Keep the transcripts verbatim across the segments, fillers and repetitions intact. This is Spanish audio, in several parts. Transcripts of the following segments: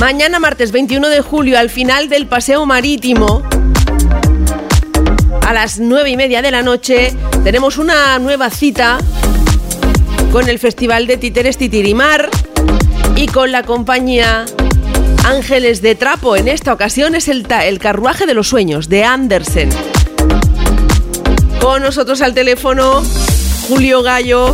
Mañana martes veintiuno de julio, al final del paseo marítimo, a las nueve y media de la noche, tenemos una nueva cita con el Festival de Títeres Titirimar y con la compañía Ángeles de Trapo. En esta ocasión es el, ta- el carruaje de los sueños de Andersen. Con nosotros al teléfono Julio Gallo,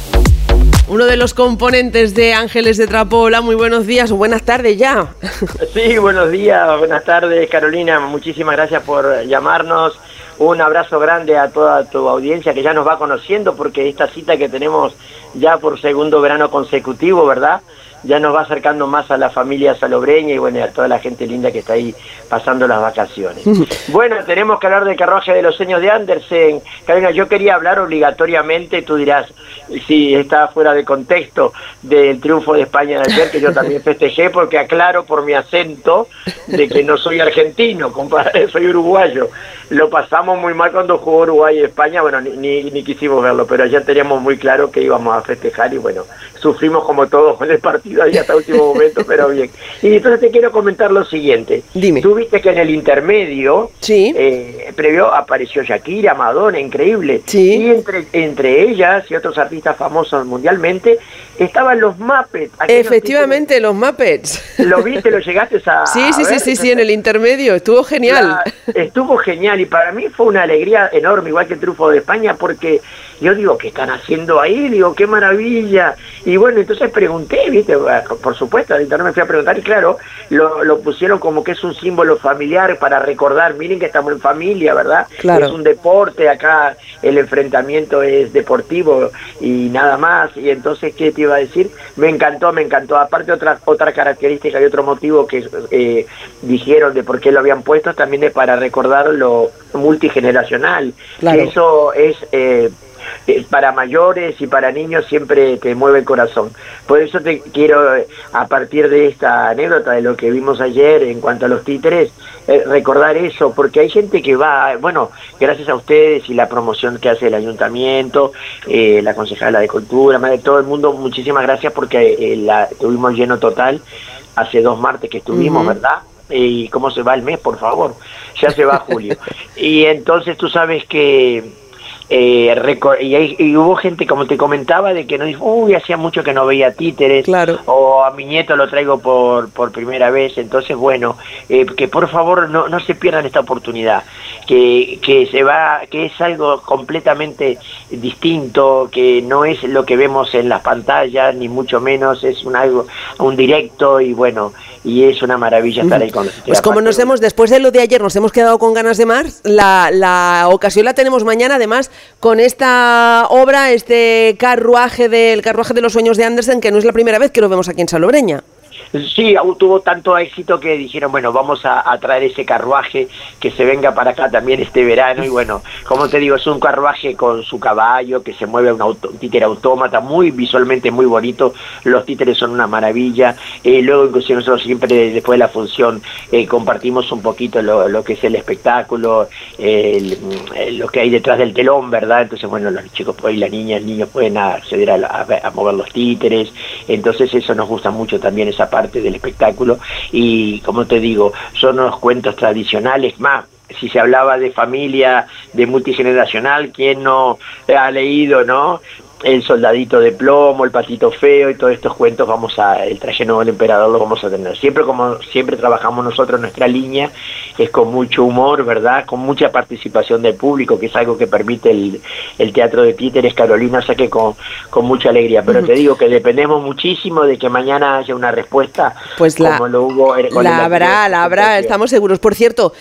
uno de los componentes de Ángeles de Trapo. Hola, muy buenos días o buenas tardes ya. Sí, buenos días, buenas tardes, Carolina. Muchísimas gracias por llamarnos. Un abrazo grande a toda tu audiencia que ya nos va conociendo, porque esta cita que tenemos ya por segundo verano consecutivo, ¿verdad?, ya nos va acercando más a la familia salobreña y bueno, a toda la gente linda que está ahí pasando las vacaciones. Bueno, tenemos que hablar del carruaje de los sueños de Andersen. Carolina, yo quería hablar obligatoriamente, tú dirás si está fuera de contexto, del triunfo de España de ayer, que yo también festejé, porque aclaro por mi acento de que no soy argentino, compadre, soy uruguayo. Lo pasamos muy mal cuando jugó Uruguay y España, bueno, ni, ni, ni quisimos verlo, pero ya teníamos muy claro que íbamos a festejar y bueno, sufrimos como todos con el partido ahí hasta último momento, pero bien. Y entonces te quiero comentar lo siguiente. Dime. Tú viste que en el intermedio, sí, eh, previo apareció Shakira, Madonna, increíble. Sí. Y entre, entre ellas y otros artistas famosos mundialmente, estaban los Muppets. Efectivamente, los Muppets. ¿Lo viste? ¿Lo llegaste a Sí, sí, a sí, ver? sí, sí, en el intermedio. Estuvo genial. La, estuvo genial y para mí fue una alegría enorme, igual que el triunfo de España, porque yo digo, ¿qué están haciendo ahí? Digo, qué maravilla. Y bueno, entonces pregunté, ¿viste? Por supuesto, al internet me fui a preguntar y claro, lo, lo pusieron como que es un símbolo familiar para recordar, miren que estamos en familia, ¿verdad? Claro. Es un deporte, acá el enfrentamiento es deportivo y nada más. Y entonces, ¿qué te iba a decir? Me encantó, me encantó. Aparte, otra otra característica y otro motivo que eh, dijeron de por qué lo habían puesto, también es para recordar lo multigeneracional. Claro. Que eso es... Eh, para mayores y para niños siempre te mueve el corazón. Por eso te quiero, a partir de esta anécdota de lo que vimos ayer en cuanto a los títeres, eh, recordar eso, porque hay gente que va, bueno, gracias a ustedes y la promoción que hace el ayuntamiento, eh, la concejala de Cultura, más de todo el mundo, muchísimas gracias porque eh, la tuvimos lleno total hace dos martes que estuvimos, uh-huh. ¿verdad? Y cómo se va el mes, por favor, ya se va julio. Y entonces tú sabes que Eh, y, hay, y hubo gente, como te comentaba, de que nos dijo, uy, hacía mucho que no veía títeres, claro. O a mi nieto lo traigo por por primera vez. Entonces, bueno, eh, que por favor no no se pierdan esta oportunidad, que que se va, que es algo completamente distinto, que no es lo que vemos en las pantallas, ni mucho menos, es un algo, un directo, y bueno, y es una maravilla estar ahí con los títeres. Pues como nos hemos, después de lo de ayer, nos hemos quedado con ganas de más, la, la ocasión la tenemos mañana, además, con esta obra, este carruaje del carruaje de los sueños de Andersen, que no es la primera vez que lo vemos aquí en Salobreña. Sí, tuvo tanto éxito que dijeron, bueno, vamos a, a traer ese carruaje, que se venga para acá también este verano. Y bueno, como te digo, es un carruaje con su caballo, que se mueve un, auto, un títere autómata, muy visualmente muy bonito. Los títeres son una maravilla. Eh, luego, inclusive, nosotros siempre después de la función eh, compartimos un poquito lo, lo que es el espectáculo, eh, el, lo que hay detrás del telón, ¿verdad? Entonces, bueno, los chicos y las niñas, los niños pueden acceder a, a, a mover los títeres. Entonces, eso nos gusta mucho también, esa parte del espectáculo. Y como te digo, son unos cuentos tradicionales más. Si se hablaba de familia, de multigeneracional, ¿quién no ha leído, no? El soldadito de plomo, el patito feo y todos estos cuentos, vamos a, el traje nuevo del emperador lo vamos a tener. Siempre como siempre trabajamos nosotros, nuestra línea es con mucho humor, ¿verdad? Con mucha participación del público, que es algo que permite el, el teatro de títeres, Carolina, o sea que con, con mucha alegría. Pero uh-huh. te digo que dependemos muchísimo de que mañana haya una respuesta, pues la, como lo hubo con la habrá, la habrá, estamos seguros. Por cierto,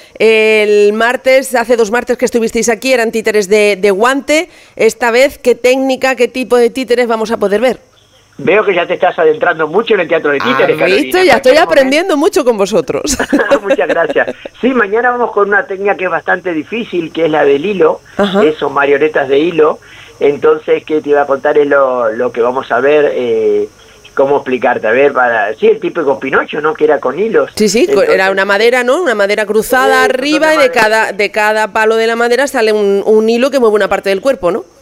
el martes, hace dos martes que estuvisteis aquí, eran títeres de, de guante. Esta vez, ¿qué técnica, qué tipo de títeres vamos a poder ver? Veo que ya te estás adentrando mucho en el teatro de títeres, Carolina. ¿Visto? Ya estoy aprendiendo mucho con vosotros. Muchas gracias. Sí, mañana vamos con una técnica que es bastante difícil, que es la del hilo. Ajá. Eso, marionetas de hilo. Entonces, ¿qué te iba a contar? Es lo, lo que vamos a ver, eh, cómo explicarte, a ver, para... Sí, el típico Pinocho, ¿no? Que era con hilos. Sí, sí, entonces, era una madera, ¿no? Una madera cruzada eh, arriba y de cada, de cada palo de la madera sale un, un hilo que mueve una parte del cuerpo, ¿no?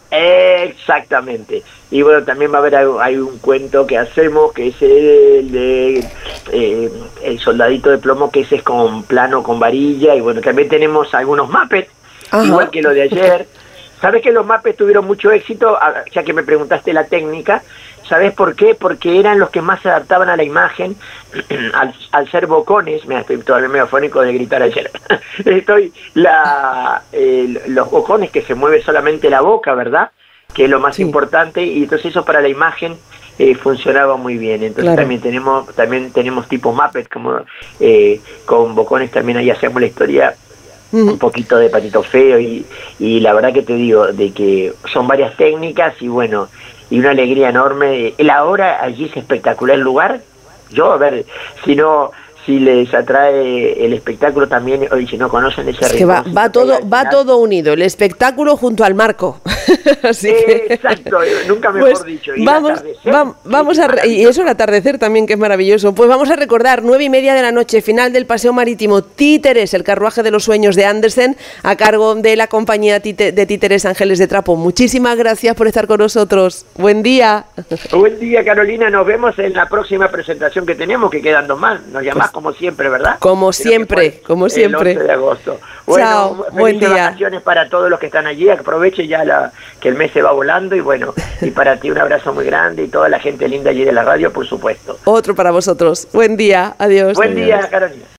Exactamente. Y bueno, también va a haber hay un cuento que hacemos que es el de eh, el soldadito de plomo, que ese es con plano, con varilla. Y bueno, también tenemos algunos Muppets, Ajá. igual que lo de ayer. ¿Sabes que los Muppets tuvieron mucho éxito? Ya que me preguntaste la técnica, ¿sabes por qué? Porque eran los que más se adaptaban a la imagen, al, al ser bocones. Mira, estoy todavía medio afónico de gritar ayer. Estoy la eh, los bocones, que se mueve solamente la boca, ¿verdad? Que es lo más sí. importante, y entonces eso para la imagen eh, funcionaba muy bien. Entonces claro. también tenemos también tenemos tipo Muppet, como eh, con bocones también ahí hacemos la historia. Un poquito de Patito Feo y, y la verdad que te digo de que son varias técnicas y bueno, y una alegría enorme. La hora allí es espectacular el lugar. Yo, a ver, si no, si les atrae el espectáculo también, hoy si no conocen ese es que va, va todo va todo unido, el espectáculo junto al marco. Así que... Exacto, nunca mejor pues dicho. Y vamos, va, vamos a re... y eso el atardecer también, que es maravilloso. Pues vamos a recordar, nueve y media de la noche, final del paseo marítimo Títeres, el carruaje de los sueños de Andersen, a cargo de la compañía de títeres Ángeles de Trapo. Muchísimas gracias por estar con nosotros. Buen día. Buen día, Carolina. Nos vemos en la próxima presentación que tenemos, que quedan dos más. Nos llamás pues, como siempre, ¿verdad? Como Creo siempre, como siempre. El once de agosto. Bueno, chao, buen día. Vacaciones para todos los que están allí. Aproveche ya la, que el mes se va volando y bueno, y para ti un abrazo muy grande y toda la gente linda allí de la radio, por supuesto. Otro para vosotros. Buen día, adiós. Buen adiós. día, Carolina.